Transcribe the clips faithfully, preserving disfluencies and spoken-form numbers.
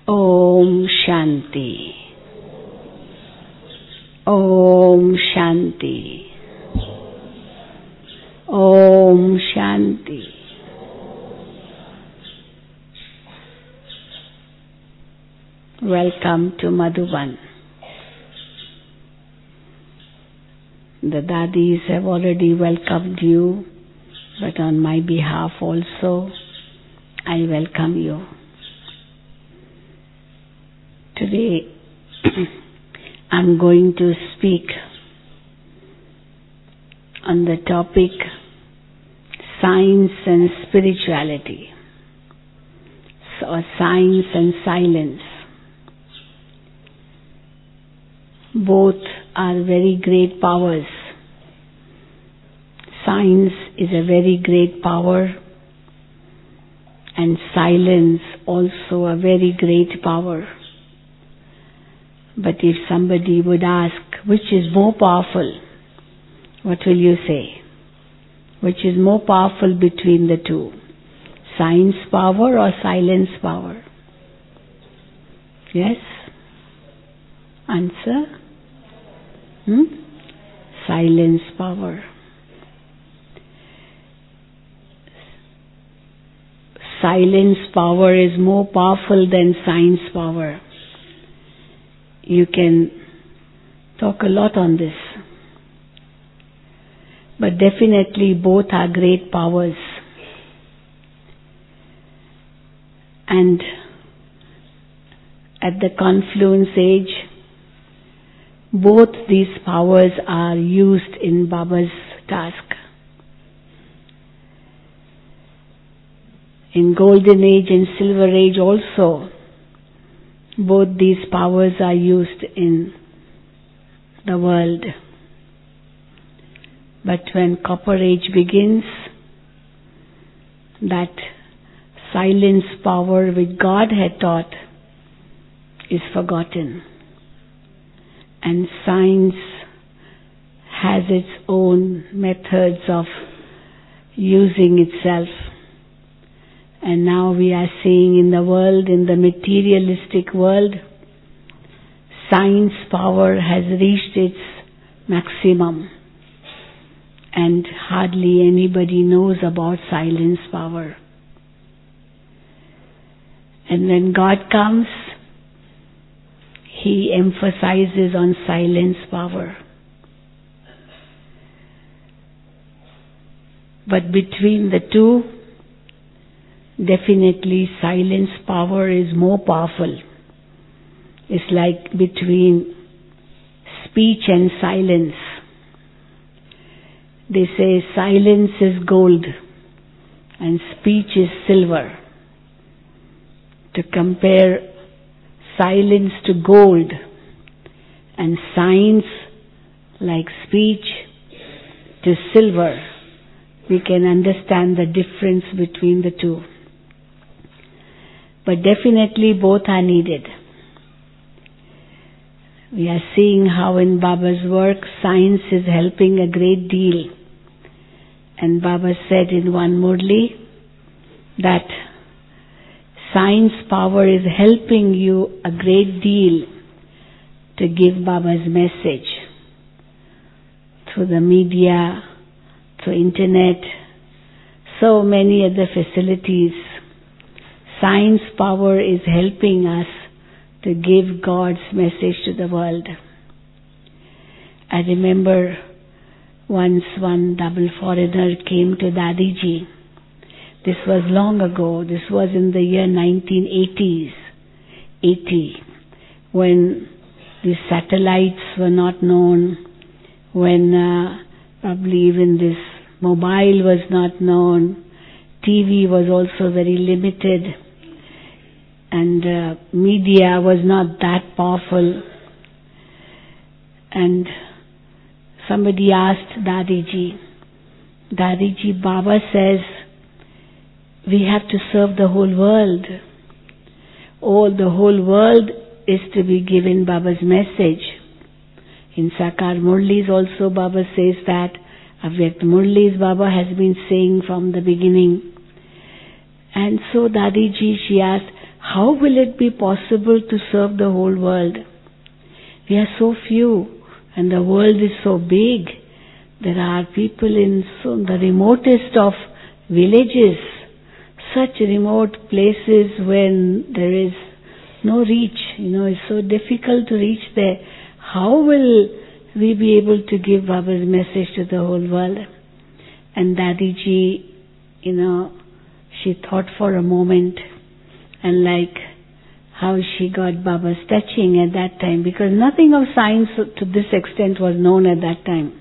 Om Shanti. Om Shanti. Om Shanti. Welcome to Madhuban. The Dadis have already welcomed you, but on my behalf also, I welcome you. Today, I'm going to speak on the topic Science and Spirituality, or Science and Silence. Both are very great powers. Science is a very great power, and silence also a very great power. But if somebody would ask, which is more powerful, what will you say? Which is more powerful between the two? Science power or silence power? Yes? Answer? Hmm? Silence power. Silence power is more powerful than science power. You can talk a lot on this. But definitely both are great powers. And at the confluence age, both these powers are used in Baba's task. In Golden Age and Silver Age also, both these powers are used in the world. But when Copper Age begins, that silence power which God had taught is forgotten. And science has its own methods of using itself. And now we are seeing in the world, in the materialistic world, science power has reached its maximum. And hardly anybody knows about silence power. And when God comes, He emphasizes on silence power. But between the two, definitely silence power is more powerful. It's like between speech and silence. They say silence is gold and speech is silver. To compare silence to gold and science like speech to silver, we can understand the difference between the two. But definitely both are needed. We are seeing how in Baba's work science is helping a great deal. And Baba said in one Murli that science power is helping you a great deal to give Baba's message through the media, through internet, so many other facilities. Science power is helping us to give God's message to the world. I remember once one double foreigner came to Dadiji. This was long ago. This was in the year nineteen eighties, eighty, when these satellites were not known, when uh, probably even this mobile was not known, T V was also very limited, and uh, media was not that powerful. And somebody asked Dadiji, Dadiji, Baba says we have to serve the whole world. Oh, the whole world is to be given Baba's message. In Sakar Murlis also Baba says that. Avyakt Murlis Baba has been saying from the beginning. And so Dadiji, she asked, how will it be possible to serve the whole world? We are so few and the world is so big. There are people in so the remotest of villages, such remote places when there is no reach. You know, it's so difficult to reach there. How will we be able to give Baba's message to the whole world? And Dadiji, you know, she thought for a moment, and like how she got Baba's touching at that time, because nothing of science to this extent was known at that time.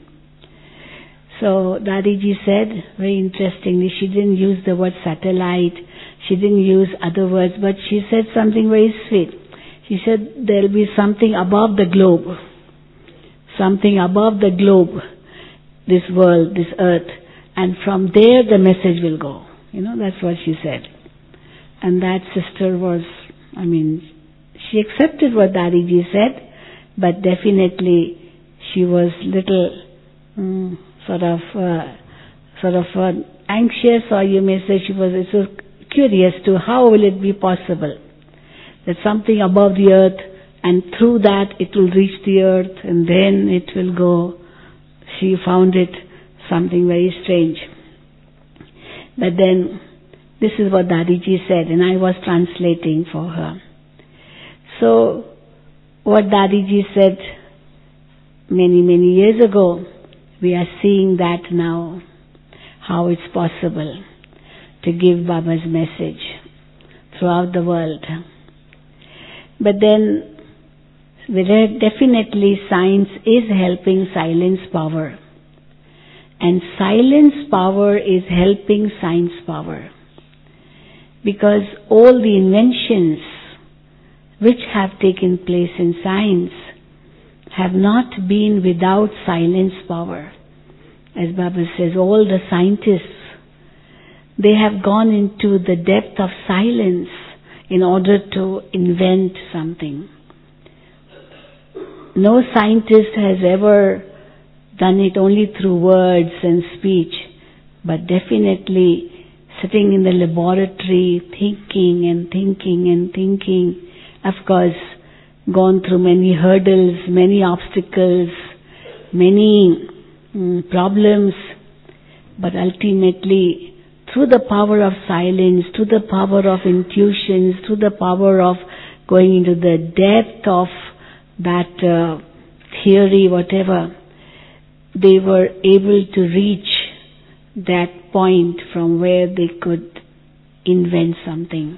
So Dadiji said, very interestingly, she didn't use the word satellite, she didn't use other words, but she said something very sweet. She said, there'll be something above the globe, something above the globe, this world, this earth, and from there the message will go. You know, that's what she said. And that sister was, I mean, she accepted what Dadiji said, but definitely she was little mm, sort of, uh, sort of uh, anxious, or you may say she was so curious to how will it be possible that something above the earth, and through that it will reach the earth, and then it will go. She found it something very strange. But then, this is what Dadiji said, and I was translating for her. So, what Dadiji said many, many years ago, we are seeing that now, how it's possible to give Baba's message throughout the world. But then, definitely science is helping silence power. And silence power is helping science power. Because all the inventions which have taken place in science have not been without silence power. As Baba says, all the scientists, they have gone into the depth of silence in order to invent something. No scientist has ever done it only through words and speech, but definitely sitting in the laboratory, thinking and thinking and thinking, of course, gone through many hurdles, many obstacles, many mm, problems, but ultimately, through the power of silence, through the power of intuitions, through the power of going into the depth of that uh, theory, whatever, they were able to reach that point from where they could invent something.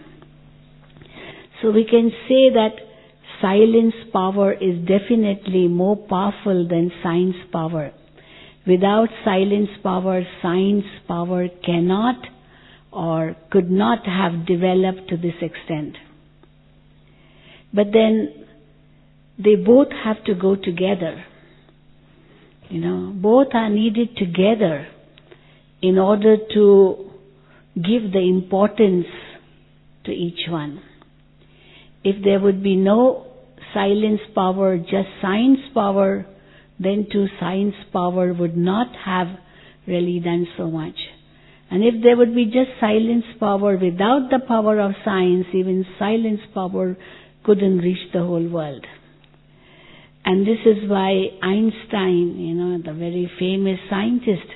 So we can say that silence power is definitely more powerful than science power. Without silence power, science power cannot or could not have developed to this extent. But then they both have to go together. You know, both are needed together in order to give the importance to each one. If there would be no silence power, just science power, then too science power would not have really done so much. And if there would be just silence power without the power of science, even silence power couldn't reach the whole world. And this is why Einstein, you know, the very famous scientist,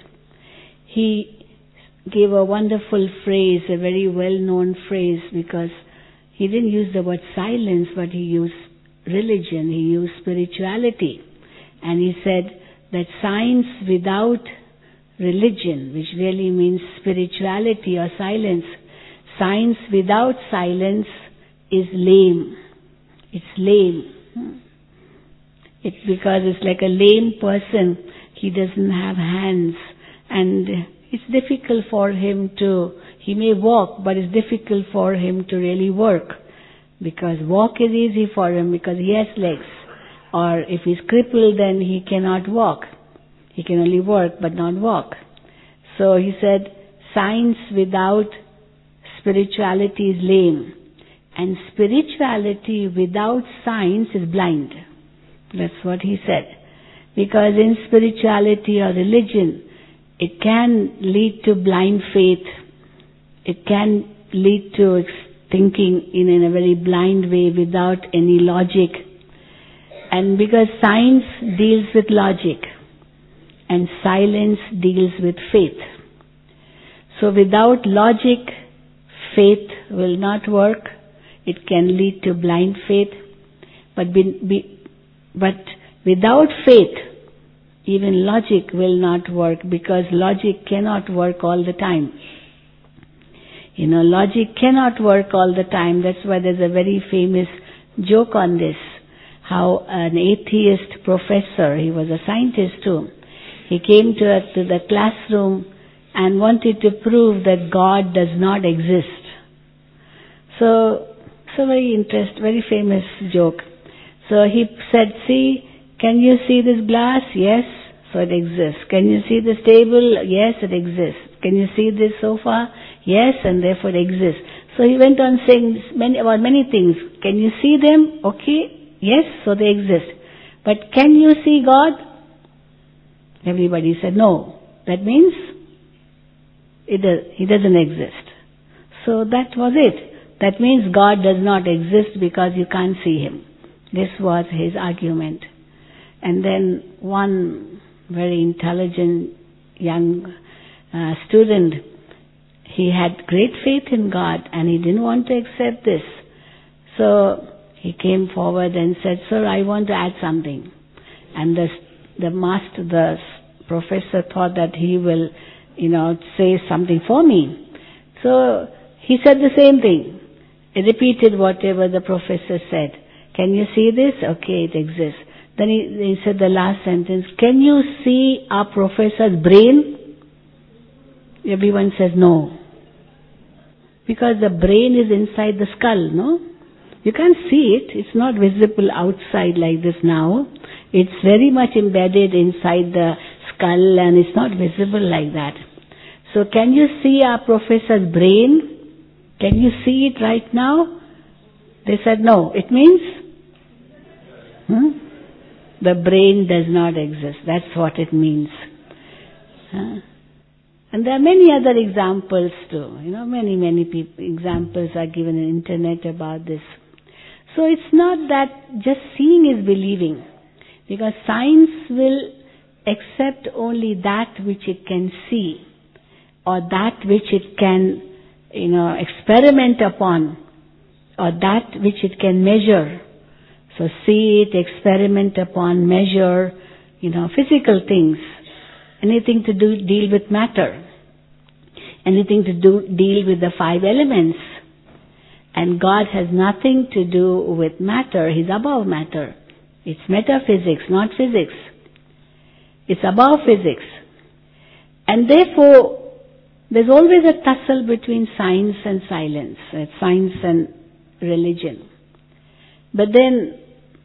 he gave a wonderful phrase, a very well-known phrase, because he didn't use the word silence, but he used religion, he used spirituality. And he said that science without religion, which really means spirituality or silence, science without silence is lame. It's lame. It's because it's like a lame person. He doesn't have hands, and it's difficult for him to, he may walk, but it's difficult for him to really work. Because walk is easy for him because he has legs. Or if he's crippled, then he cannot walk. He can only work but not walk. So he said, science without spirituality is lame. And spirituality without science is blind. That's what he said. Because in spirituality or religion, it can lead to blind faith. It can lead to thinking in, in a very blind way without any logic. And because science deals with logic and silence deals with faith. So without logic, faith will not work. It can lead to blind faith. But, be, be, but without faith, even logic will not work, because logic cannot work all the time. You know, logic cannot work all the time. That's why there's a very famous joke on this. How an atheist professor, he was a scientist too, he came to, a, to the classroom and wanted to prove that God does not exist. So, so very interest, very famous joke. So he said, see, can you see this glass? Yes, so it exists. Can you see this table? Yes, it exists. Can you see this sofa? Yes, and therefore it exists. So he went on saying many, about many things. Can you see them? Okay. Yes, so they exist. But can you see God? Everybody said no. That means it does, He doesn't exist. So that was it. That means God does not exist because you can't see Him. This was his argument. And then one very intelligent young uh, student, he had great faith in God and he didn't want to accept this. So he came forward and said, sir, I want to add something. And the, the master, the professor thought that he will, you know, say something for me. So he said the same thing. He repeated whatever the professor said. Can you see this? Okay, it exists. Then he, he said the last sentence, can you see our professor's brain? Everyone says no. Because the brain is inside the skull, no? You can't see it. It's not visible outside like this now. It's very much embedded inside the skull and it's not visible like that. So can you see our professor's brain? Can you see it right now? They said no. It means hmm? the brain does not exist. That's what it means. Huh? And there are many other examples too. You know, many, many people, examples are given on the internet about this. So it's not that just seeing is believing. Because science will accept only that which it can see, or that which it can, you know, experiment upon, or that which it can measure. So see it, experiment upon, measure, you know, physical things. Anything to do, deal with matter. Anything to do, deal with the five elements. And God has nothing to do with matter. He's above matter. It's metaphysics, not physics. It's above physics. And therefore, there's always a tussle between science and silence, uh, science and religion. But then,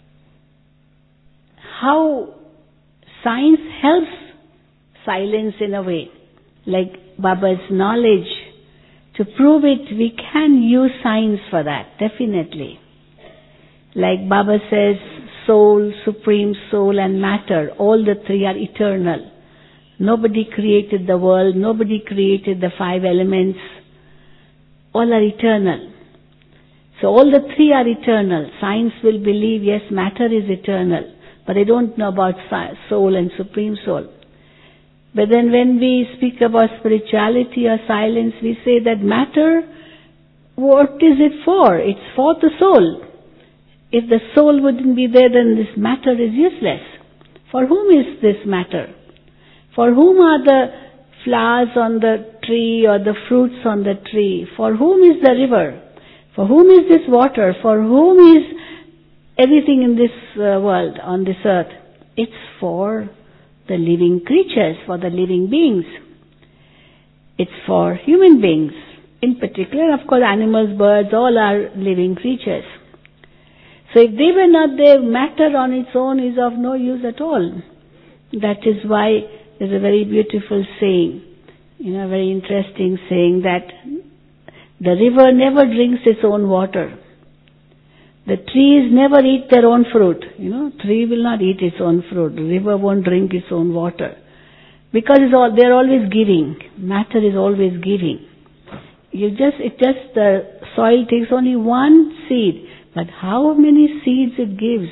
how science helps silence in a way, like Baba's knowledge, to prove it, we can use science for that, definitely. Like Baba says, soul, supreme soul and matter, all the three are eternal. Nobody created the world, nobody created the five elements. All are eternal. So all the three are eternal. Science will believe, yes, matter is eternal, but they don't know about soul and supreme soul. But then when we speak about spirituality or silence, we say that matter, what is it for? It's for the soul. If the soul wouldn't be there, then this matter is useless. For whom is this matter? For whom are the flowers on the tree or the fruits on the tree? For whom is the river? For whom is this water? For whom is everything in this uh, world, on this earth? It's for the living creatures, for the living beings. It's for human beings. In particular, of course, animals, birds, all are living creatures. So if they were not there, matter on its own is of no use at all. That is why there's a very beautiful saying, you know, very interesting saying that the river never drinks its own water. The trees never eat their own fruit. You know, tree will not eat its own fruit. The river won't drink its own water. Because it's all, they're always giving. Matter is always giving. You just, it's just the soil takes only one seed, but how many seeds it gives?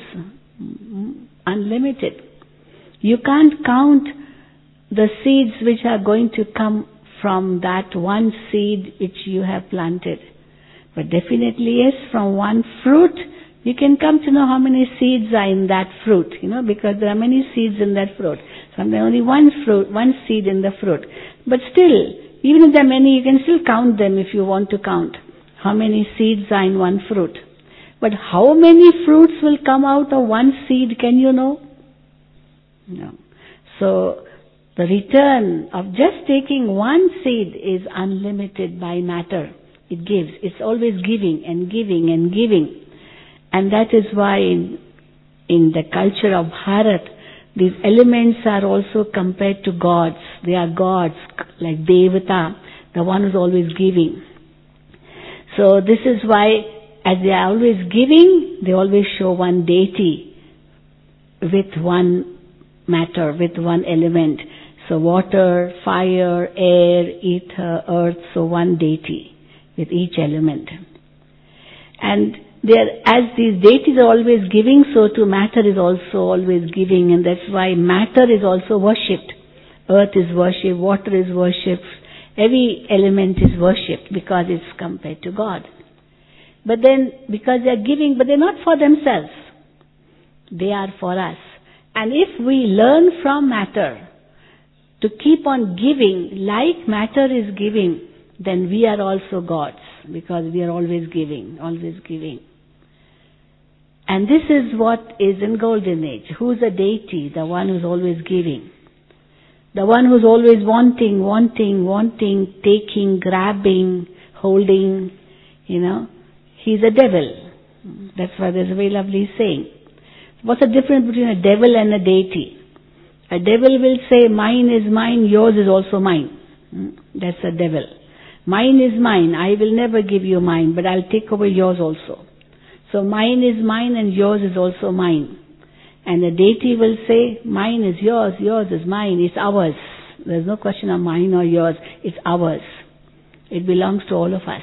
Unlimited. You can't count the seeds which are going to come from that one seed which you have planted. But definitely yes, from one fruit, you can come to know how many seeds are in that fruit, you know, because there are many seeds in that fruit. Sometimes only one fruit, one seed in the fruit. But still, even if there are many, you can still count them if you want to count how many seeds are in one fruit. But how many fruits will come out of one seed, can you know? No. So, the return of just taking one seed is unlimited by matter. It gives. It's always giving and giving and giving. And that is why in, in the culture of Bharat, these elements are also compared to gods. They are gods, like Devata, the one who's always giving. So this is why, as they are always giving, they always show one deity with one matter, with one element. So water, fire, air, ether, earth, so one deity with each element. And there, as these deities are always giving, so too matter is also always giving, and that's why matter is also worshipped. Earth is worshipped, water is worshipped, every element is worshipped because it's compared to God. But then, because they are giving, but they're not for themselves. They are for us. And if we learn from matter to keep on giving like matter is giving, then we are also gods, because we are always giving, always giving. And this is what is in Golden Age. Who's a deity? The one who's always giving. The one who's always wanting, wanting, wanting, taking, grabbing, holding, you know. He's a devil. That's why there's a very lovely saying. What's the difference between a devil and a deity? A devil will say, mine is mine, yours is also mine. That's a devil. Mine is mine, I will never give you mine, but I'll take away yours also. So mine is mine and yours is also mine. And the deity will say, mine is yours, yours is mine, it's ours. There's no question of mine or yours, it's ours. It belongs to all of us.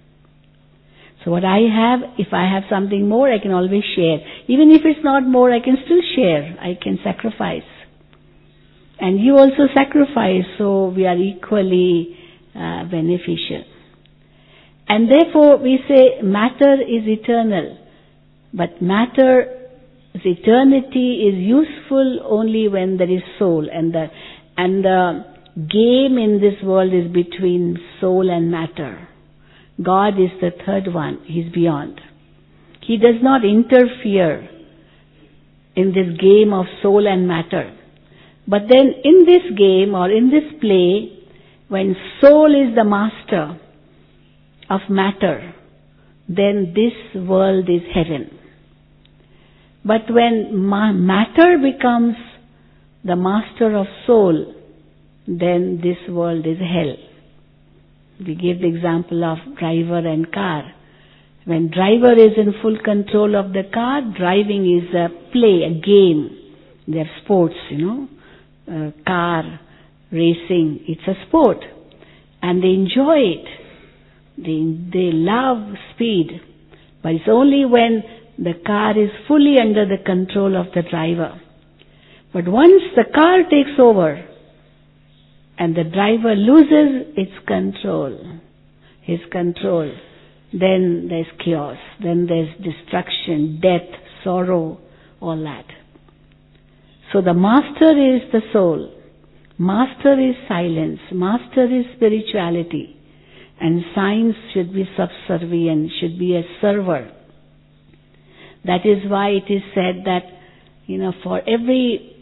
So what I have, if I have something more, I can always share. Even if it's not more, I can still share. I can sacrifice. And you also sacrifice, so we are equally uh, beneficial. And therefore we say matter is eternal. But matter's eternity is useful only when there is soul. And the, and the game in this world is between soul and matter. God is the third one. He's beyond. He does not interfere in this game of soul and matter. But then in this game or in this play, when soul is the master of matter, then this world is heaven. But when ma- matter becomes the master of soul, then this world is hell. We gave the example of driver and car. When driver is in full control of the car, driving is a play, a game. They're sports, you know. Uh, car, racing, it's a sport. And they enjoy it. They, they love speed. But it's only when the car is fully under the control of the driver. But once the car takes over, and the driver loses its control, his control, then there's chaos, then there's destruction, death, sorrow, all that. So the master is the soul, master is silence, master is spirituality, and science should be subservient, should be a server. That is why it is said that, you know, for every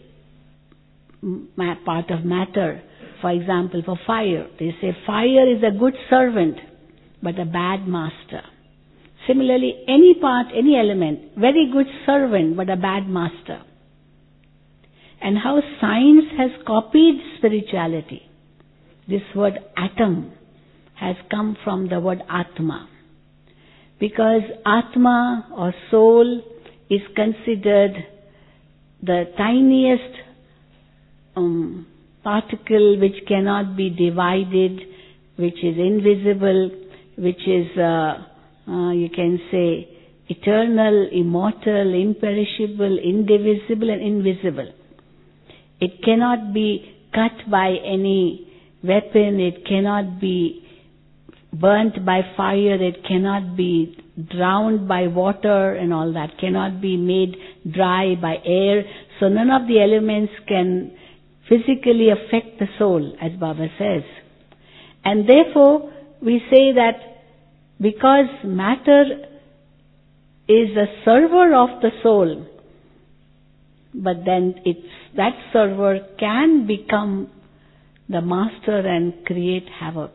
part of matter, for example, for fire, they say fire is a good servant, but a bad master. Similarly, any part, any element, very good servant, but a bad master. And how science has copied spirituality. This word atom has come from the word Atma. Because Atma or soul is considered the tiniest um, particle which cannot be divided, which is invisible, which is uh, uh, you can say, eternal, immortal, imperishable, indivisible and invisible. It cannot be cut by any weapon, it cannot be burnt by fire, it cannot be drowned by water and all that, cannot be made dry by air. So none of the elements can physically affect the soul, as Baba says. And therefore, we say that because matter is a server of the soul, but then it's, that server can become the master and create havoc.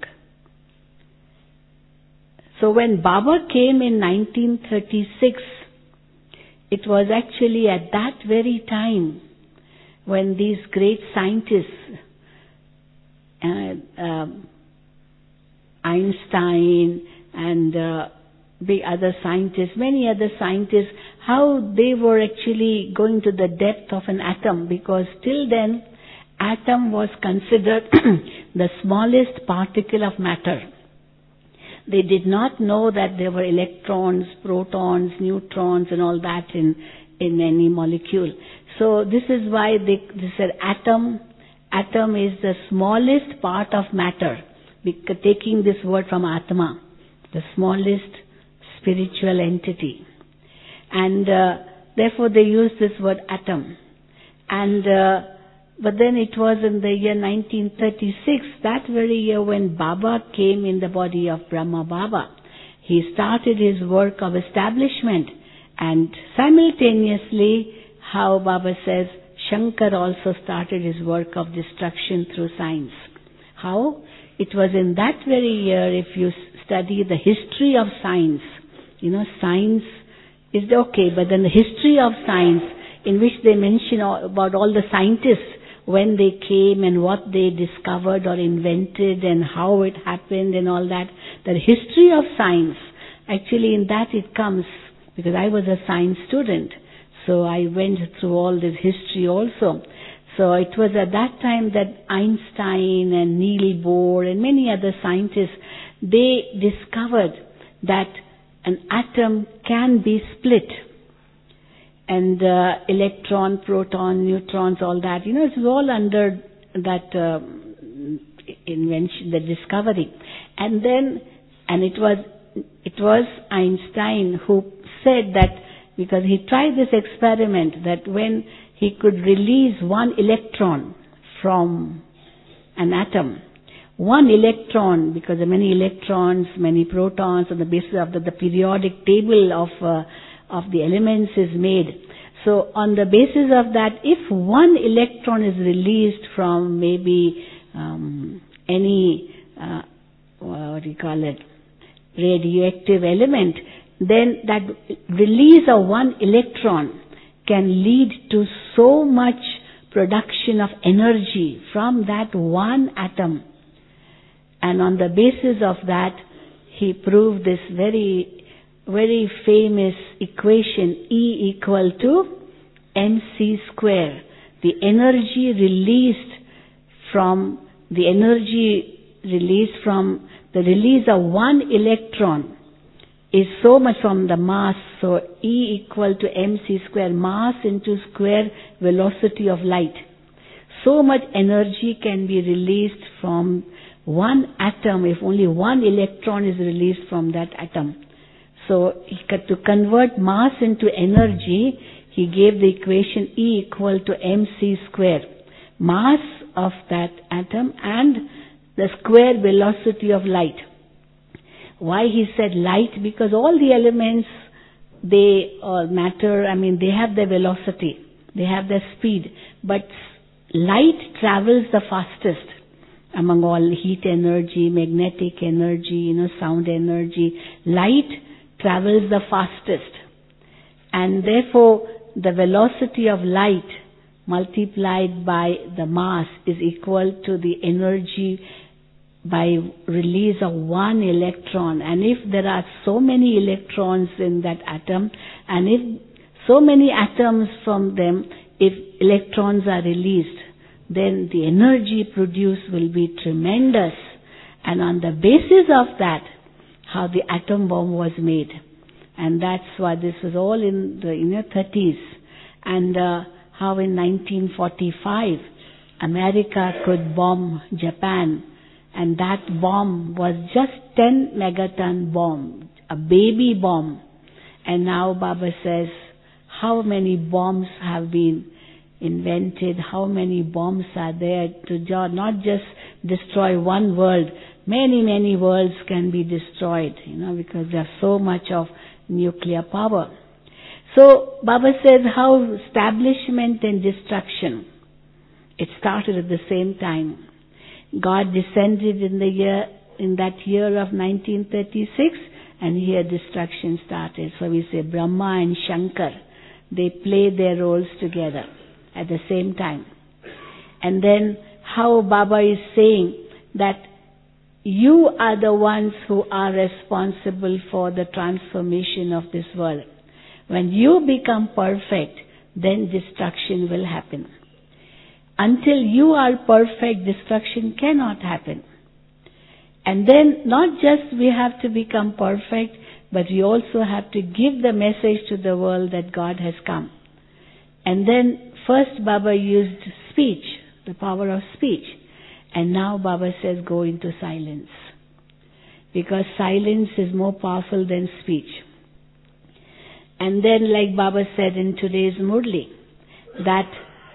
So when Baba came in nineteen thirty-six, it was actually at that very time when these great scientists, uh, uh, Einstein and uh, the other scientists, many other scientists, how they were actually going to the depth of an atom, because till then atom was considered the smallest particle of matter. They did not know that there were electrons, protons, neutrons and all that in, in any molecule. So this is why they, they said atom, atom is the smallest part of matter, because taking this word from Atma, the smallest spiritual entity. And uh, therefore they used this word atom. And uh, but then it was in the year nineteen thirty-six, that very year, when Baba came in the body of Brahma Baba. He started his work of establishment, and simultaneously, how Baba says, Shankar also started his work of destruction through science. How? It was in that very year, if you study the history of science, you know, science is okay, but then the history of science, in which they mention all, about all the scientists, when they came and what they discovered or invented and how it happened and all that. The history of science, actually in that it comes, because I was a science student, so I went through all this history also. So it was at that time that Einstein and Niels Bohr and many other scientists, they discovered that an atom can be split. And uh, electron, proton, neutrons, all that, you know, it was all under that uh, invention, the discovery. And then, and it was, it was Einstein who said that, because he tried this experiment, that when he could release one electron from an atom, one electron, because there are many electrons, many protons, on the basis of the, the periodic table of uh, of the elements is made. So on the basis of that, if one electron is released from maybe um, any, uh, what do you call it, radioactive element, then that release of one electron can lead to so much production of energy from that one atom. And on the basis of that, he proved this very very famous equation, E equal to mc square. The energy released from, the energy released from the release of one electron is so much from the mass, so E equal to mc square, mass into square velocity of light. So much energy can be released from one atom if only one electron is released from that atom. So to convert mass into energy, he gave the equation E equal to mc square. Mass of that atom and the square velocity of light. Why he said light? Because all the elements, they uh, matter, I mean they have their velocity, they have their speed, but light travels the fastest among all. Heat energy, magnetic energy, you know, sound energy. Light travels the fastest, and therefore the velocity of light multiplied by the mass is equal to the energy by release of one electron. And if there are so many electrons in that atom, and if so many atoms from them, if electrons are released, then the energy produced will be tremendous. And on the basis of that, how the atom bomb was made. And that's why this was all in the you know, thirties. And uh, how in nineteen forty-five, America could bomb Japan. And that bomb was just ten megaton bomb, a baby bomb. And now Baba says, how many bombs have been invented, how many bombs are there to not just destroy one world, many, many worlds can be destroyed, you know, because there's so much of nuclear power. So Baba says how establishment and destruction, it started at the same time. God descended in the year, in that year of nineteen thirty-six, and here destruction started. So we say Brahma and Shankar, they played their roles together at the same time. And then how Baba is saying that you are the ones who are responsible for the transformation of this world. When you become perfect, then destruction will happen. Until you are perfect, destruction cannot happen. And then not just we have to become perfect, but we also have to give the message to the world that God has come. And then first Baba used speech, the power of speech. And now Baba says go into silence. Because silence is more powerful than speech. And then like Baba said in today's Murli, that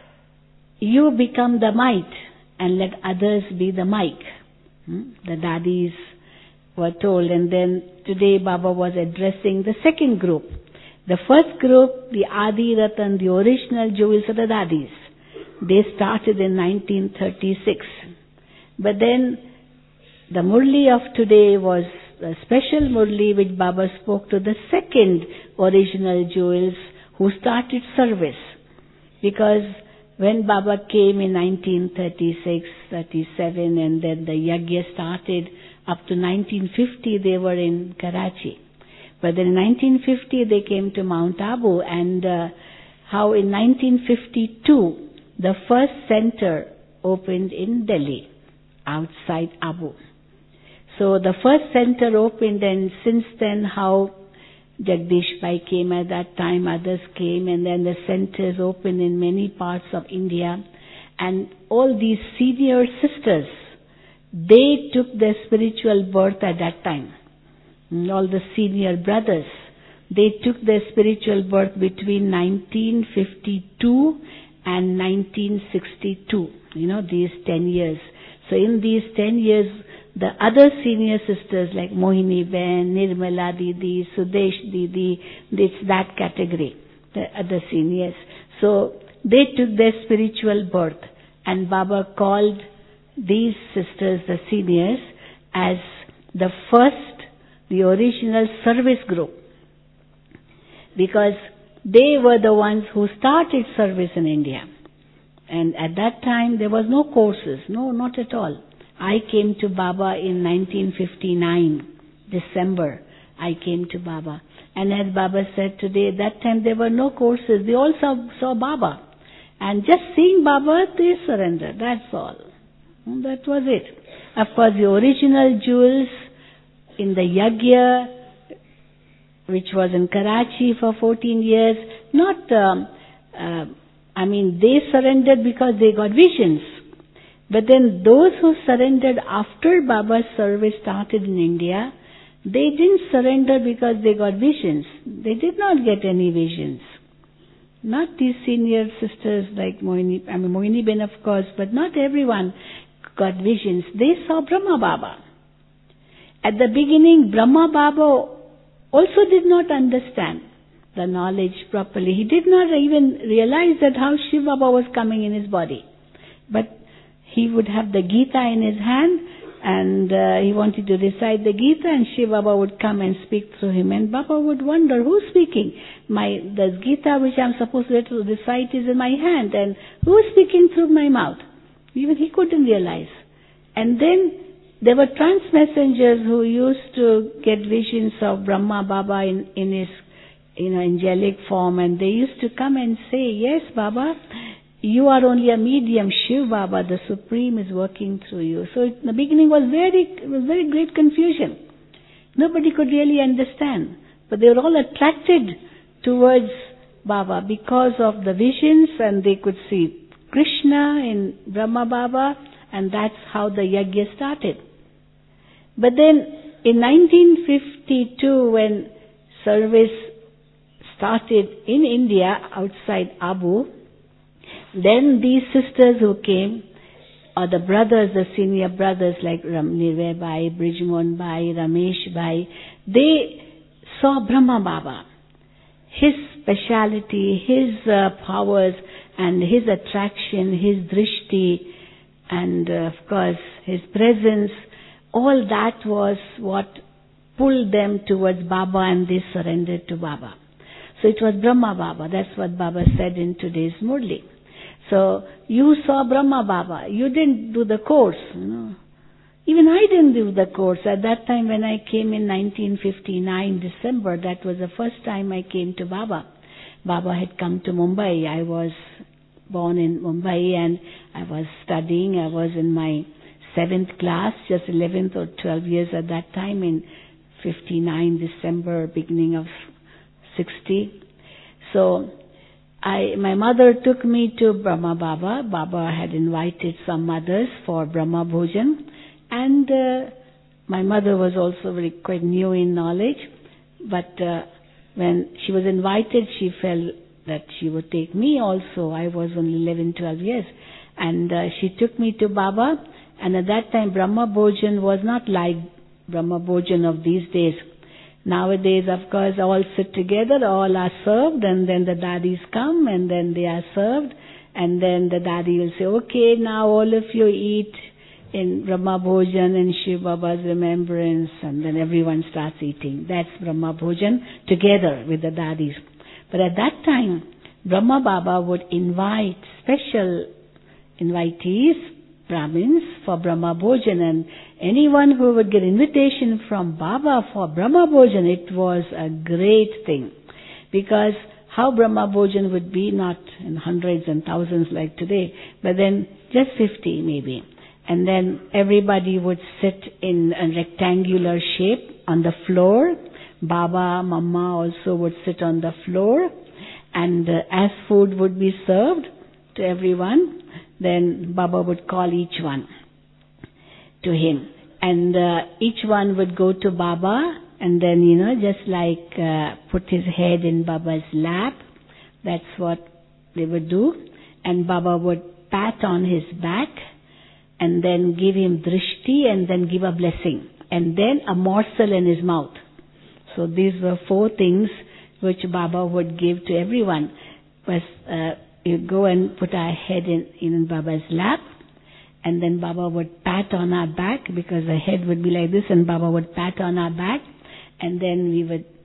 you become the might and let others be the mic. Hmm? The daddies were told, and then today Baba was addressing the second group. The first group, the Adi Ratan, the original jewels of the daddies, they started in nineteen thirty-six. But then the Murli of today was a special Murli which Baba spoke to the second original jewels who started service. Because when Baba came in nineteen thirty-six, thirty-seven, and then the Yagya started, up to nineteen fifty they were in Karachi. But then in nineteen fifty they came to Mount Abu, and uh, how in nineteen fifty-two the first center opened in Delhi, outside Abu. So the first center opened, and since then how Jagdish Bhai came at that time, others came, and then the centers opened in many parts of India. And all these senior sisters, they took their spiritual birth at that time. And all the senior brothers, they took their spiritual birth between nineteen fifty-two and nineteen sixty-two. You know, these ten years. So in these ten years, the other senior sisters like Mohini Ben, Nirmala Didi, Sudesh Didi, it's that category, the other seniors. So they took their spiritual birth, and Baba called these sisters, the seniors, as the first, the original service group. Because they were the ones who started service in India. And at that time there was no courses, no, not at all. I came to Baba in nineteen fifty-nine, December, I came to Baba. And as Baba said today, that time there were no courses. They all saw, saw Baba. And just seeing Baba, they surrendered. That's all. And that was it. Of course, the original jewels in the Yagya, which was in Karachi for fourteen years, not, um, uh, I mean, they surrendered because they got visions. But then those who surrendered after Baba's service started in India, they didn't surrender because they got visions. They did not get any visions. Not these senior sisters like Mohini, I mean Mohini Ben of course, but not everyone got visions. They saw Brahma Baba. At the beginning, Brahma Baba also did not understand the knowledge properly. He did not even realize that how Shiv Baba was coming in his body. But he would have the Gita in his hand, and uh, he wanted to recite the Gita, and Shiv Baba would come and speak through him, and Baba would wonder, who's speaking? My the Gita which I'm supposed to recite is in my hand, and who is speaking through my mouth? Even he couldn't realize. And then there were trance messengers who used to get visions of Brahma Baba in, in his you know, angelic form, and they used to come and say, yes, Baba, you are only a medium. Shiv Baba, the Supreme, is working through you. So in the beginning was very, it was very great confusion. Nobody could really understand. But they were all attracted towards Baba because of the visions, and they could see Krishna in Brahma Baba, and that's how the yajna started. But then in nineteen fifty-two, when service started in India outside Abu, then these sisters who came, or the brothers, the senior brothers like Ram Nirvay Bhai, Brijmohan Bhai, Ramesh Bhai, they saw Brahma Baba. His speciality, his uh, powers, and his attraction, his drishti, and uh, of course his presence, all that was what pulled them towards Baba, and they surrendered to Baba. So it was Brahma Baba. That's what Baba said in today's Murli. So you saw Brahma Baba. You didn't do the course. You know. Even I didn't do the course. At that time when I came in nineteen fifty-nine, December, that was the first time I came to Baba. Baba had come to Mumbai. I was born in Mumbai and I was studying. I was in my seventh class, just eleventh or twelfth years at that time in fifty-nine, December, beginning of sixty. So I, my mother took me to Brahma Baba. Baba had invited some mothers for Brahma Bhojan, and uh, my mother was also very quite new in knowledge. But uh, when she was invited, she felt that she would take me also. I was only eleven, twelve years, and uh, she took me to Baba. And at that time, Brahma Bhojan was not like Brahma Bhojan of these days. Nowadays, of course, all sit together, all are served, and then the daddies come, and then they are served, and then the daddy will say, okay, now all of you eat in Brahma Bhojan and Shiv Baba's remembrance, and then everyone starts eating. That's Brahma Bhojan together with the daddies. But at that time, Brahma Baba would invite special invitees, Brahmins, for Brahma Bhojan, and anyone who would get invitation from Baba for Brahma Bhojan, it was a great thing. Because how Brahma Bhojan would be, not in hundreds and thousands like today, but then just fifty maybe. And then everybody would sit in a rectangular shape on the floor. Baba, Mama also would sit on the floor. And uh, as food would be served to everyone, then Baba would call each one to him. And uh, each one would go to Baba and then, you know, just like uh, put his head in Baba's lap. That's what they would do. And Baba would pat on his back and then give him drishti and then give a blessing. And then a morsel in his mouth. So these were four things which Baba would give to everyone. Was, uh, you go and put our head in, in Baba's lap, and then Baba would pat on our back, because the head would be like this, and Baba would pat on our back, and then we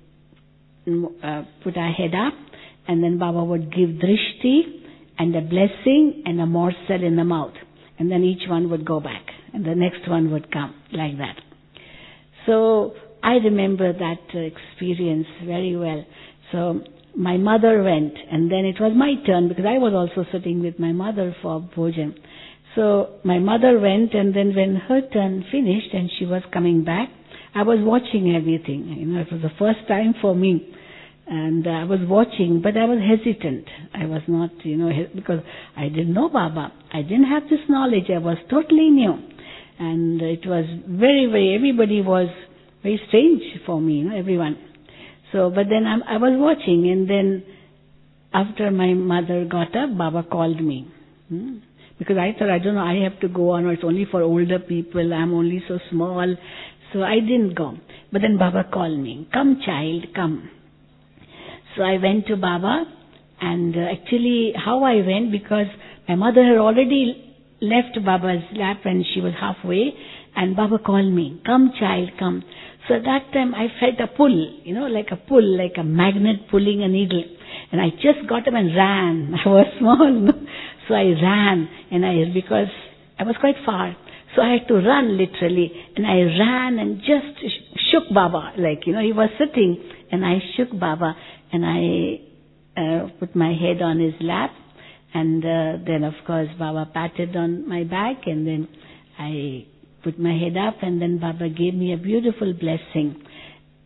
would uh, put our head up, and then Baba would give drishti and a blessing and a morsel in the mouth, and then each one would go back, and the next one would come, like that. So I remember that uh, experience very well. So my mother went, and then it was my turn, because I was also sitting with my mother for bhojan. So my mother went, and then when her turn finished and she was coming back, I was watching everything. You know, it was the first time for me. And uh, I was watching, but I was hesitant. I was not, you know, because I didn't know Baba. I didn't have this knowledge. I was totally new. And it was very, very, everybody was very strange for me, you know, everyone. So, but then I'm, I was watching, and then after my mother got up, Baba called me. Hmm? Because I thought, I don't know, I have to go on, or it's only for older people, I'm only so small. So I didn't go. But then Baba called me, come child, come. So I went to Baba, and uh, actually how I went, because my mother had already left Baba's lap and she was halfway, and Baba called me, come child, come. So at that time I felt a pull, you know, like a pull, like a magnet pulling a needle. And I just got up and ran. I was small, so I ran, and I, because I was quite far, so I had to run literally, and I ran and just shook Baba, like, you know, he was sitting, and I shook Baba, and I uh, put my head on his lap, and uh, then of course Baba patted on my back, and then I put my head up, and then Baba gave me a beautiful blessing.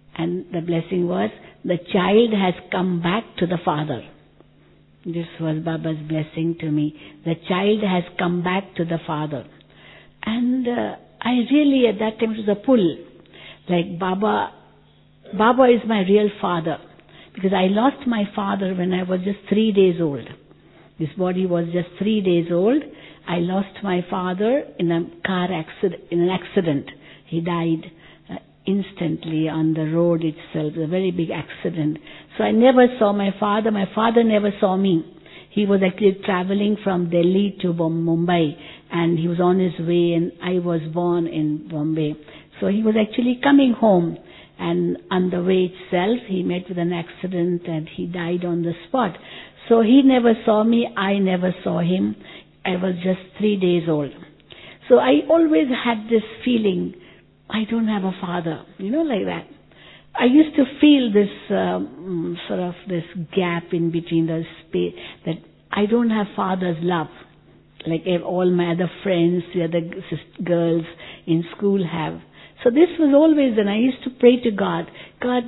And the blessing was, the child has come back to the father. This was Baba's blessing to me. The child has come back to the father. And uh, I really, at that time, it was a pull. Like Baba, Baba is my real father. Because I lost my father when I was just three days old. This body was just three days old. I lost my father in a car accident, in an accident. He died uh, instantly on the road itself, a very big accident. So I never saw my father. My father never saw me. He was actually traveling from Delhi to Mumbai, and he was on his way, and I was born in Bombay. So he was actually coming home, and on the way itself, he met with an accident and he died on the spot. So he never saw me, I never saw him. I was just three days old. So I always had this feeling, I don't have a father, you know, like that. I used to feel this um, sort of this gap in between the space, that I don't have father's love, like all my other friends, the other girls in school have. So this was always, and I used to pray to God, God,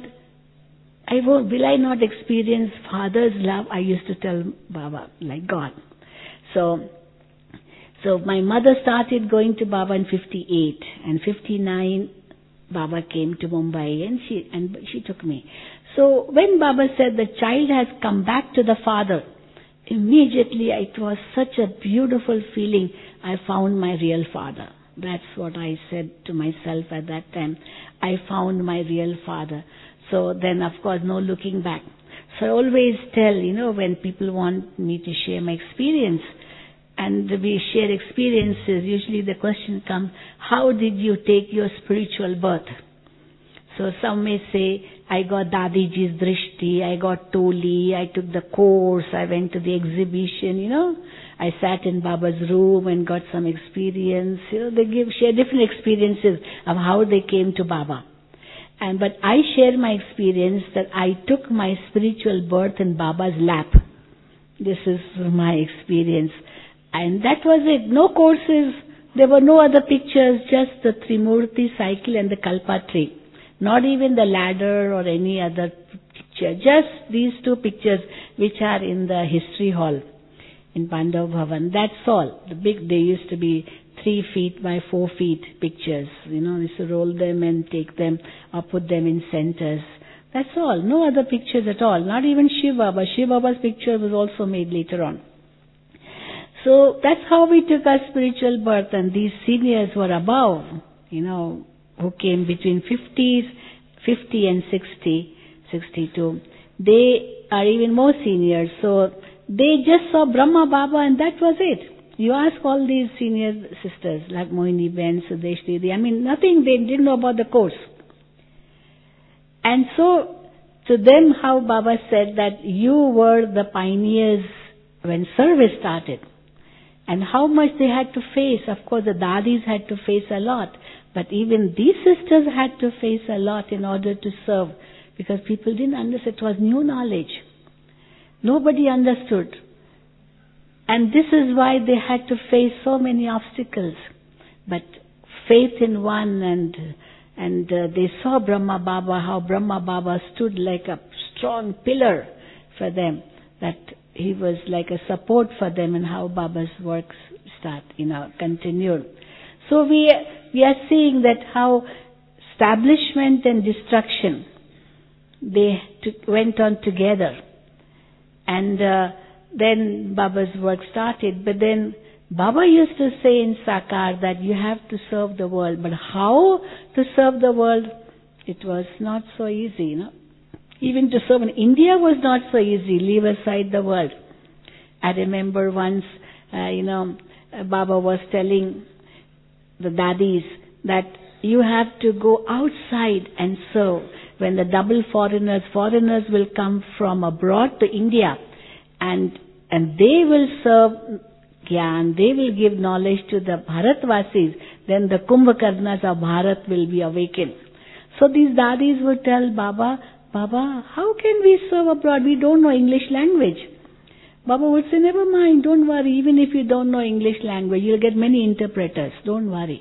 I will, will I not experience father's love? I used to tell Baba, like God. So, so my mother started going to Baba in fifty-eight, and fifty-nine, Baba came to Mumbai, and she and she took me. So when Baba said the child has come back to the father, immediately it was such a beautiful feeling. I found my real father. That's what I said to myself at that time. I found my real father. So then, of course, no looking back. So I always tell, you know, when people want me to share my experience, and we share experiences, usually the question comes, how did you take your spiritual birth? So some may say, I got Dadiji's Drishti, I got Toli, I took the course, I went to the exhibition, you know. I sat in Baba's room and got some experience. You know, they give share different experiences of how they came to Baba. And but I share my experience that I took my spiritual birth in Baba's lap. This is my experience. And that was it. No courses. There were no other pictures, just the Trimurti cycle and the Kalpa tree. Not even the ladder or any other picture. Just these two pictures which are in the history hall in Pandav Bhavan. That's all. The big, they used to be three feet by four feet pictures. You know, used to roll them and take them or put them in centers. That's all. No other pictures at all. Not even Shiv Baba. Shiv Baba's picture was also made later on. So that's how we took our spiritual birth, and these seniors were above, you know, who came between fifties, fifty and sixty, sixty-two. They are even more seniors. So they just saw Brahma Baba and that was it. You ask all these senior sisters like Mohini Ben, Sudesh Didi, I mean nothing, they didn't know about the course. And so to them how Baba said that you were the pioneers when service started. And how much they had to face. Of course the Dadis had to face a lot. But even these sisters had to face a lot in order to serve. Because people didn't understand. It was new knowledge. Nobody understood. And this is why they had to face so many obstacles. But faith in one, and and uh, they saw Brahma Baba, how Brahma Baba stood like a strong pillar for them. That he was like a support for them, and how Baba's works start, you know, continued. So we we are seeing that how establishment and destruction, they t- went on together. And uh, then Baba's work started. But then Baba used to say in Sakar that you have to serve the world. But how to serve the world? It was not so easy, you know. Even to serve in India was not so easy. Leave aside the world. I remember once, uh, you know, Baba was telling the Dadis that you have to go outside and serve. When the double foreigners, foreigners will come from abroad to India, and and they will serve Gyan, they will give knowledge to the Bharatvasis, then the Kumbhakarnas of Bharat will be awakened. So these Dadis would tell Baba, Baba, how can we serve abroad? We don't know English language. Baba would say, never mind, don't worry, even if you don't know English language, you'll get many interpreters, don't worry.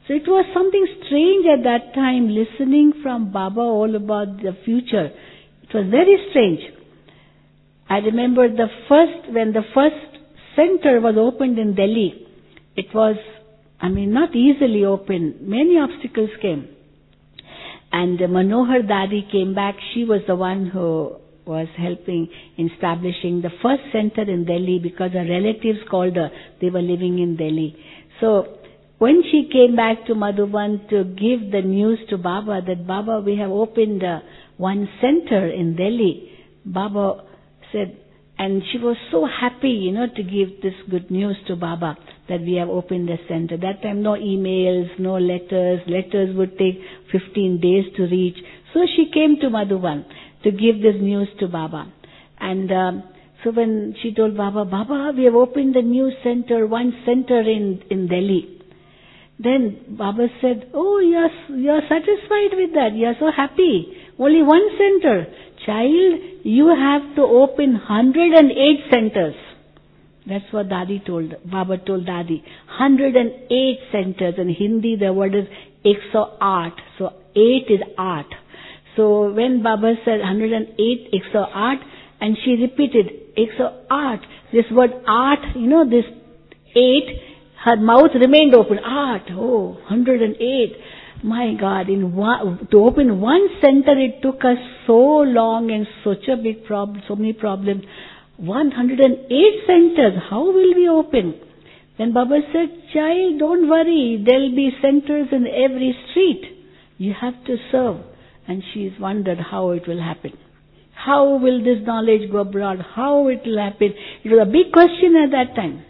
So it was something strange at that time, listening from Baba all about the future. It was very strange. I remember the first, when the first center was opened in Delhi, it was, I mean, not easily opened. Many obstacles came. And Manohar Dadi came back. She was the one who was helping in establishing the first center in Delhi because her relatives called her. They were living in Delhi. So when she came back to Madhuban to give the news to Baba that, Baba, we have opened uh, one center in Delhi, Baba said, and she was so happy, you know, to give this good news to Baba that we have opened a center. That time no emails, no letters. Letters would take fifteen days to reach. So she came to Madhuban to give this news to Baba. And um, so when she told Baba, Baba, we have opened a new center, one center in, in Delhi. Then Baba said, oh, you're, you're satisfied with that. You're so happy. Only one center. Child, you have to open one hundred eight centers. That's what Dadi told, Baba told Dadi. one hundred eight centers. In Hindi, the word is one hundred eight. So, eight is art. So, when Baba said one hundred eight, one hundred eight, and she repeated, one hundred eight, this word art, you know, this eight, her mouth remained open. Art, oh, one hundred eight. My God, in one, to open one center, it took us so long and such a big problem, so many problems. one hundred eight centers, how will we open? Then Baba said, child, don't worry, there'll be centers in every street. You have to serve. And she's wondered how it will happen. How will this knowledge go abroad? How it will happen? It was a big question at that time.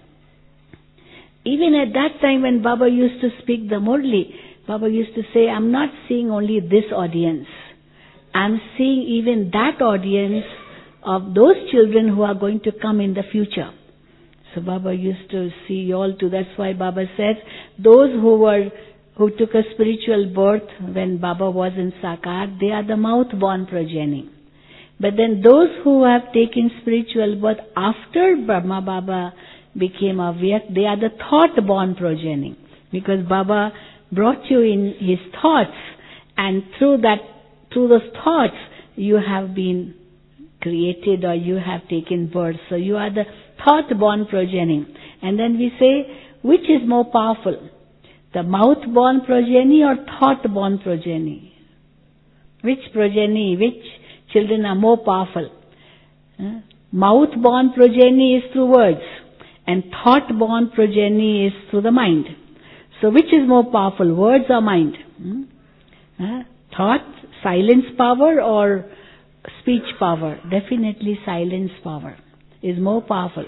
Even at that time when Baba used to speak the Murli, Baba used to say, I'm not seeing only this audience. I'm seeing even that audience of those children who are going to come in the future. So Baba used to see all too. That's why Baba says, those who were, who took a spiritual birth when Baba was in Sakar, they are the mouth-born progeny. But then those who have taken spiritual birth after Brahma Baba became Avyak, they are the thought-born progeny. Because Baba brought you in his thoughts, and through that, through those thoughts, you have been created or you have taken birth. So you are the thought-born progeny. And then we say, which is more powerful? The mouth-born progeny or thought-born progeny? Which progeny, which children are more powerful? Uh, mouth-born progeny is through words, and thought-born progeny is through the mind. So which is more powerful, words or mind? Hmm? Uh, thought, silence power or speech power? Definitely silence power is more powerful.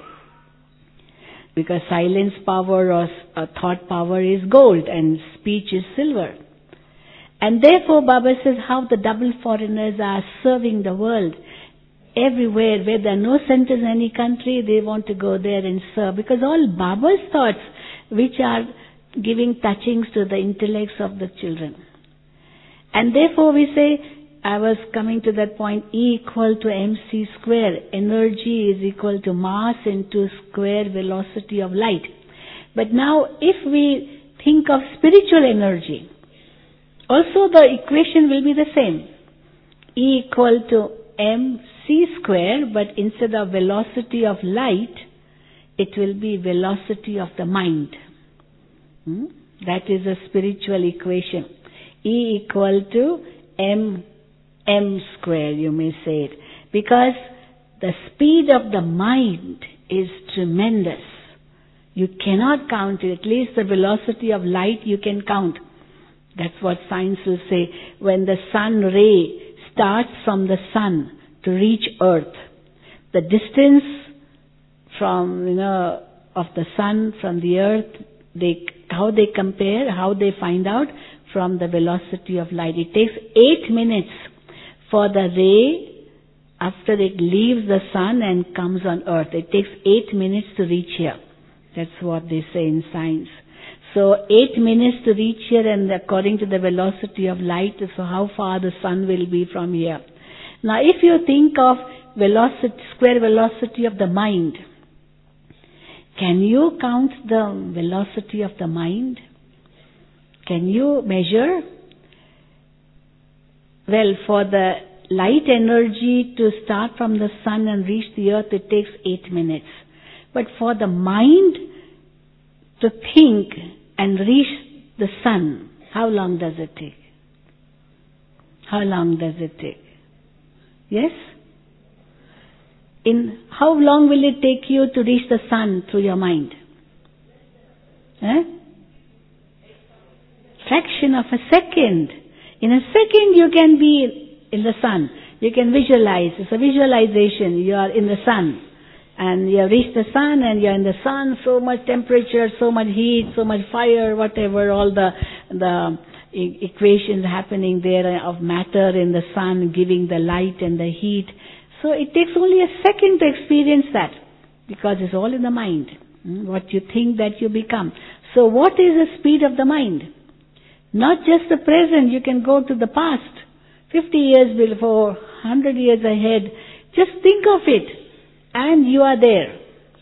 Because silence power or uh, thought power is gold and speech is silver. And therefore Baba says how the double foreigners are serving the world. Everywhere where there are no centers in any country, they want to go there and serve. Because all Baba's thoughts which are giving touchings to the intellects of the children. And therefore we say, I was coming to that point, E equal to mc square. Energy is equal to mass into square velocity of light. But now if we think of spiritual energy, also the equation will be the same. E equal to mc square, but instead of velocity of light, it will be velocity of the mind. Hmm? That is a spiritual equation. E equal to m m square, you may say it. Because the speed of the mind is tremendous. You cannot count it. At least the velocity of light you can count. That's what science will say. When the sun ray starts from the sun to reach earth, the distance from, you know, of the sun from the earth, they, how they compare, how they find out from the velocity of light. It takes eight minutes for the ray after it leaves the sun and comes on earth. It takes eight minutes to reach here. That's what they say in science. So eight minutes to reach here, and according to the velocity of light, so how far the sun will be from here. Now if you think of velocity, square velocity of the mind, can you count the velocity of the mind? Can you measure? Well, for the light energy to start from the sun and reach the earth, it takes eight minutes. But for the mind to think and reach the sun, how long does it take? How long does it take? Yes? In how long will it take you to reach the sun through your mind? Eh? Fraction of a second. In a second you can be in the sun. You can visualize. It's a visualization. You are in the sun. And you have reached the sun and you are in the sun. So much temperature, so much heat, so much fire, whatever. All the the e- equations happening there of matter in the sun giving the light and the heat. So it takes only a second to experience that. Because it's all in the mind. Hmm? What you think that you become. So what is the speed of the mind? Not just the present. You can go to the past. fifty years before, one hundred years ahead. Just think of it. And you are there.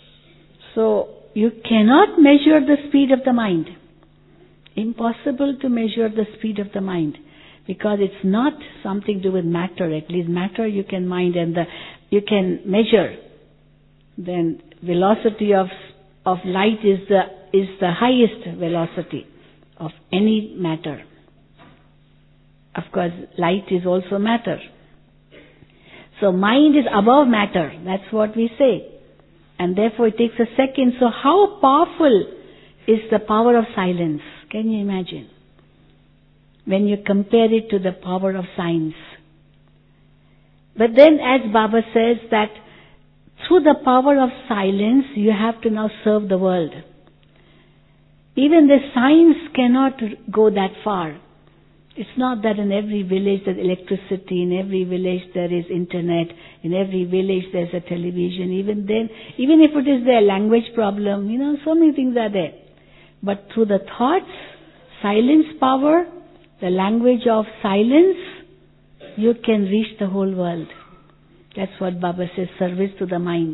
So, you cannot measure the speed of the mind. Impossible to measure the speed of the mind. Because it's not something to do with matter. At least matter you can mind and the, you can measure. Then velocity of of light is the is the highest velocity of any matter. Of course, light is also matter. So mind is above matter. That's what we say. And therefore it takes a second. So how powerful is the power of silence? Can you imagine? When you compare it to the power of science. But then as Baba says that through the power of silence you have to now serve the world. Even the science cannot go that far. It's not that in every village there's electricity, in every village there is internet, in every village there's a television. Even then, even if it is their language problem, you know, so many things are there. But through the thoughts, silence power, the language of silence, you can reach the whole world. That's what Baba says, service to the mind.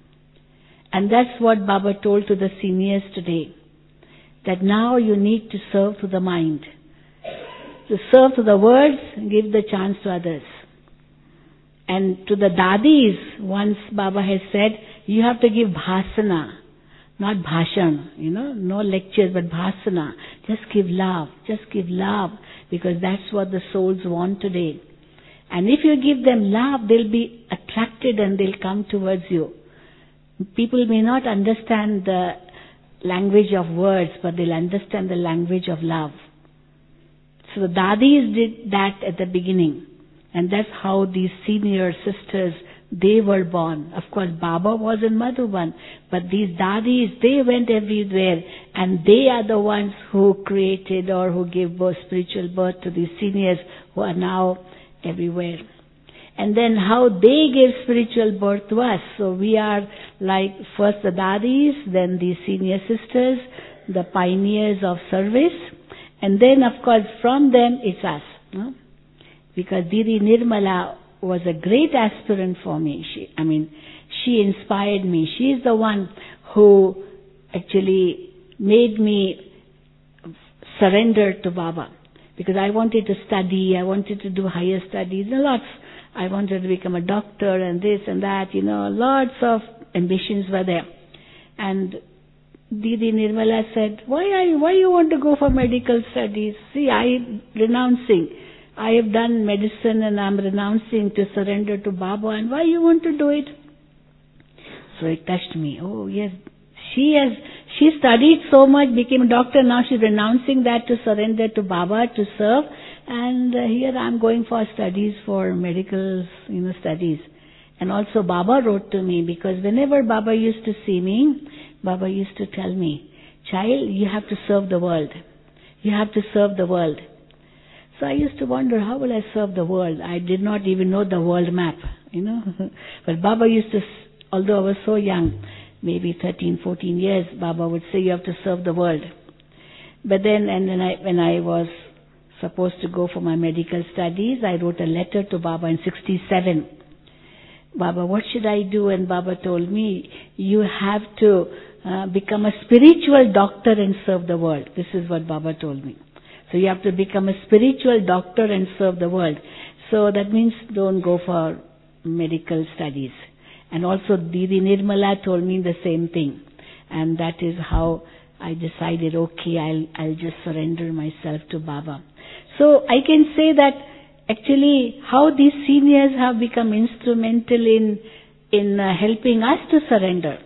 And that's what Baba told to the seniors today. That now you need to serve to the mind. To serve to the words, give the chance to others. And to the dadis, once Baba has said, you have to give bhasana, not bhashan, you know, no lectures but bhasana. Just give love, just give love, because that's what the souls want today. And if you give them love, they'll be attracted and they'll come towards you. People may not understand the language of words, but they'll understand the language of love. So the dadis did that at the beginning. And that's how these senior sisters, they were born. Of course, Baba was in Madhuban. But these dadis, they went everywhere. And they are the ones who created or who gave birth, spiritual birth to these seniors who are now everywhere. And then how they gave spiritual birth to us. So we are like first the dadis, then the senior sisters, the pioneers of service. And then, of course, from them, it's us. No? Because Didi Nirmala was a great aspirant for me. She, I mean, she inspired me. She is the one who actually made me surrender to Baba. Because I wanted to study, I wanted to do higher studies, and lots. I wanted to become a doctor and this and that, you know, lots of ambitions were there. And Didi Nirmala said, why are you, why you want to go for medical studies? See, I renouncing. I have done medicine and I'm renouncing to surrender to Baba, and why you want to do it? So it touched me. Oh yes, she has, she studied so much, became a doctor, now she's renouncing that to surrender to Baba, to serve. And uh, here I'm going for studies for medical, you know, studies. And also Baba wrote to me, because whenever Baba used to see me, Baba used to tell me, child, you have to serve the world. You have to serve the world. So I used to wonder, how will I serve the world? I did not even know the world map, you know. But Baba used to, although I was so young, maybe thirteen, fourteen years, Baba would say, you have to serve the world. But then, and then I, when I was supposed to go for my medical studies, I wrote a letter to Baba in sixty-seven. Baba, what should I do? And Baba told me, you have to uh, become a spiritual doctor and serve the world. This is what Baba told me. So you have to become a spiritual doctor and serve the world. So that means don't go for medical studies. And also Didi Nirmala told me the same thing. And that is how I decided, okay, I'll, I'll just surrender myself to Baba. So I can say that actually how these seniors have become instrumental in, in uh, helping us to surrender.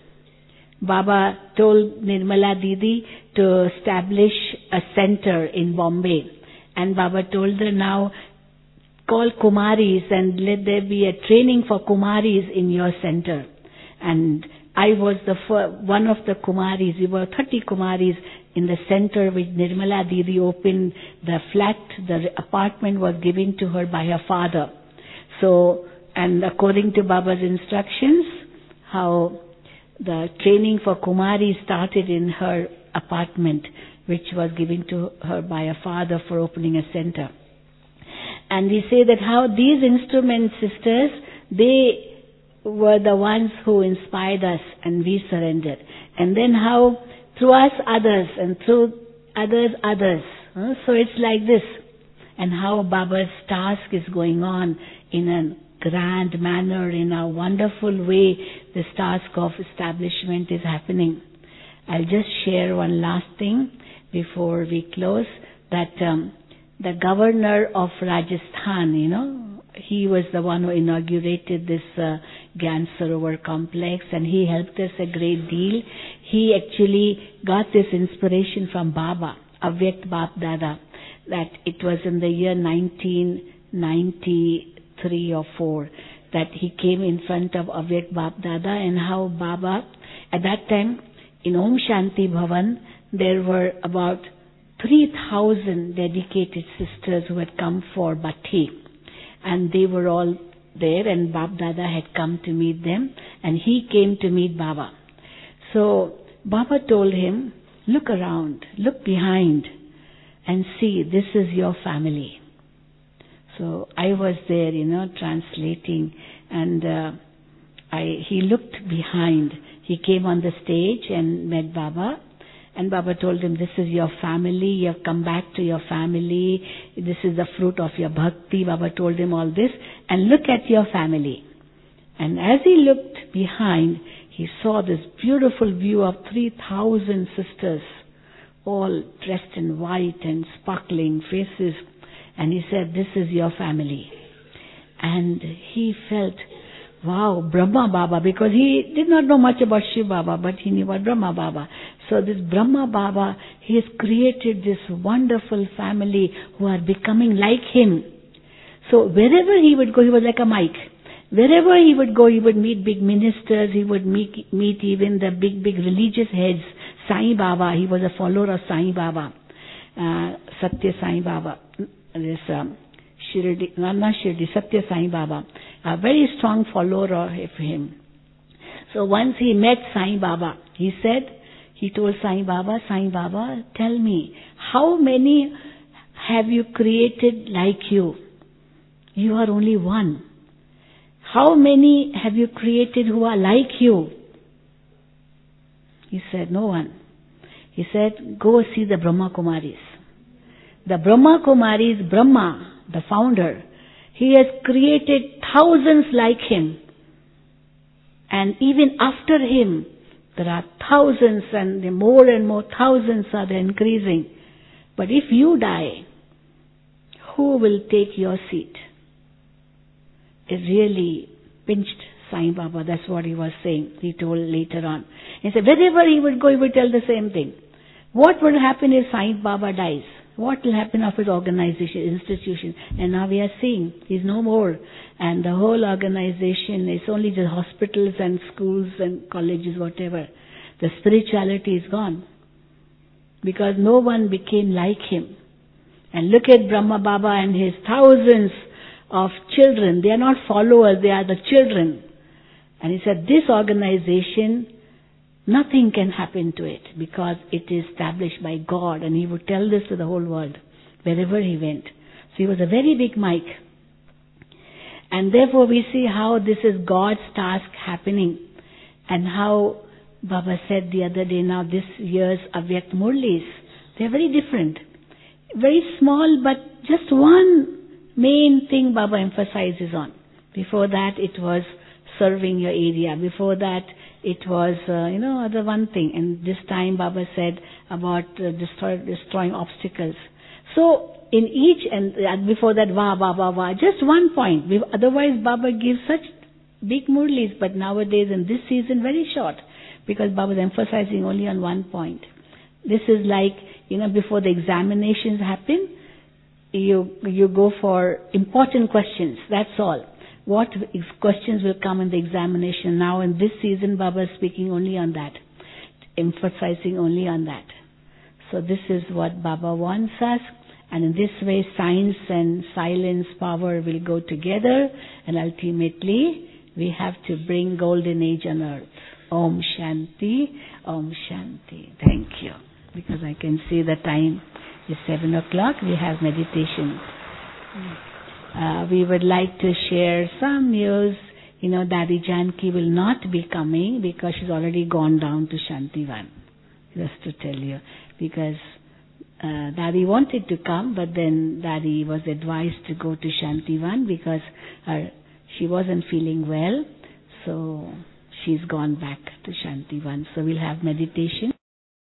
Baba told Nirmala Didi to establish a center in Bombay. And Baba told her, now call Kumaris and let there be a training for Kumaris in your center. And I was the fir- one of the Kumaris. We were thirty Kumaris in the center which Nirmala Didi opened. The flat, the apartment was given to her by her father. So, and according to Baba's instructions, how the training for Kumari started in her apartment, which was given to her by her father for opening a center. And we say that how these instrument sisters, they were the ones who inspired us and we surrendered. And then how through us others and through others others. Huh? So it's like this. And how Baba's task is going on in a grand manner, in a wonderful way. This task of establishment is happening. I'll just share one last thing before we close. That um, the governor of Rajasthan, you know, he was the one who inaugurated this uh, Gyan Sarovar complex, and he helped us a great deal. He actually got this inspiration from Baba, Avyakt Bap Dada, that it was in the year nineteen ninety-three or four that he came in front of Avyakt Bap Dada, and how Baba, at that time in Om Shanti Bhavan, there were about three thousand dedicated sisters who had come for Bhatti. And they were all there, and Bap Dada had come to meet them, and he came to meet Baba. So Baba told him, look around, look behind, and see, this is your family. So I was there, you know, translating, and uh, I he looked behind. He came on the stage and met Baba. And Baba told him, this is your family, you have come back to your family, this is the fruit of your bhakti. Baba told him all this, and look at your family. And as he looked behind, he saw this beautiful view of three thousand sisters, all dressed in white and sparkling faces. And he said, this is your family. And he felt, wow, Brahma Baba, because he did not know much about Shiv Baba, but he knew about Brahma Baba. So this Brahma Baba, he has created this wonderful family who are becoming like him. So wherever he would go, he was like a mic. Wherever he would go, he would meet big ministers, he would meet, meet even the big, big religious heads. Sai Baba, he was a follower of Sai Baba, uh, Satya Sai Baba. This um, Shirdi, not Shirdi, Satya Sai Baba, a very strong follower of him. So once he met Sai Baba, he said, he told Sai Baba, Sai Baba, tell me, how many have you created like you? You are only one. How many have you created who are like you? He said, no one. He said, go see the Brahma Kumaris. The Brahma Kumaris, Brahma, the founder, he has created thousands like him. And even after him, there are thousands and more and more thousands are increasing. But if you die, who will take your seat? It really pinched Sai Baba. That's what he was saying. He told later on. He said, wherever he would go, he would tell the same thing. What will happen if Sai Baba dies? What will happen of his organization, institution? And now we are seeing, he's no more. And the whole organization is only the hospitals and schools and colleges, whatever. The spirituality is gone. Because no one became like him. And look at Brahma Baba and his thousands of children. They are not followers, they are the children. And he said, this organization, nothing can happen to it because it is established by God, and he would tell this to the whole world wherever he went. So he was a very big mic. And therefore we see how this is God's task happening, and how Baba said the other day, now this year's Avyakt Murlis, they are very different. Very small, but just one main thing Baba emphasizes on. Before that, it was serving your area. Before that, it was, uh, you know, other one thing. And this time Baba said about uh, destroy, destroying obstacles. So, in each, and uh, before that, va, va, va, va, just one point. We, otherwise, Baba gives such big murlis, but nowadays in this season, very short. Because Baba is emphasizing only on one point. This is like, you know, before the examinations happen, you, you go for important questions. That's all. What questions will come in the examination. Now in this season, Baba is speaking only on that, emphasizing only on that. So this is what Baba wants us, and in this way science and silence power will go together, and ultimately we have to bring golden age on earth. Om Shanti, Om Shanti. Thank you. Because I can see the time is seven o'clock, we have meditation. Uh, we would like to share some news. You know, Dadi Janki will not be coming because she's already gone down to Shantivan. Just to tell you. Because uh, Dadi wanted to come, but then Dadi was advised to go to Shantivan because her, she wasn't feeling well. So she's gone back to Shantivan. So we'll have meditation.